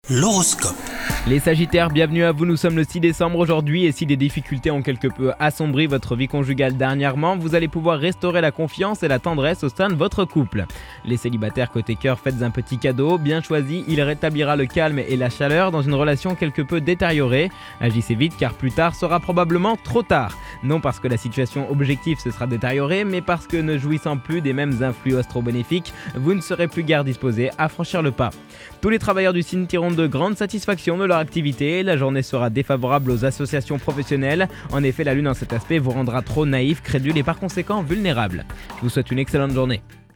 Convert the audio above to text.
L'horoscope. Les Sagittaires, bienvenue à vous, nous sommes le 6 décembre aujourd'hui et si des difficultés ont quelque peu assombri votre vie conjugale dernièrement, vous allez pouvoir restaurer la confiance et la tendresse au sein de votre couple. Les célibataires côté cœur, faites un petit cadeau, bien choisi, il rétablira le calme et la chaleur dans une relation quelque peu détériorée. Agissez vite car plus tard sera probablement trop tard. Non parce que la situation objective se sera détériorée, mais parce que ne jouissant plus des mêmes influx astro-bénéfiques, vous ne serez plus guère disposé à franchir le pas. Tous les travailleurs du signe tireront de grandes satisfactions de leur activité, la journée sera défavorable aux associations professionnelles. En effet, la lune en cet aspect vous rendra trop naïf, crédule et par conséquent vulnérable. Je vous souhaite une excellente journée.